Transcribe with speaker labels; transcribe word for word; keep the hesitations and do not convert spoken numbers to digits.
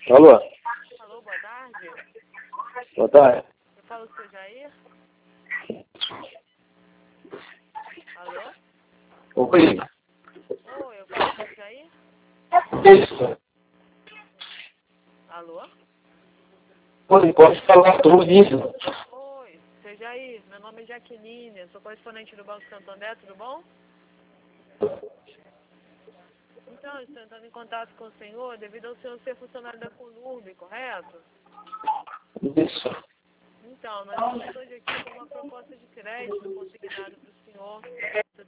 Speaker 1: Alô?
Speaker 2: Alô, boa tarde.
Speaker 1: Boa tarde.
Speaker 2: Eu falo com o seu Jair? Alô?
Speaker 1: Oi.
Speaker 2: Oi, eu falo com o Jair?
Speaker 1: Isso.
Speaker 2: Alô?
Speaker 1: Oi, pode falar, estou ouvindo.
Speaker 2: Oi, seu Jair, meu nome é Jaqueline, eu sou correspondente do Banco Santander, tudo bom? Então, eu estou entrando em contato com o senhor devido ao senhor ser funcionário da Conurb, correto?
Speaker 1: Isso.
Speaker 2: Então, nós estamos hoje aqui com uma proposta de crédito consignado para o senhor.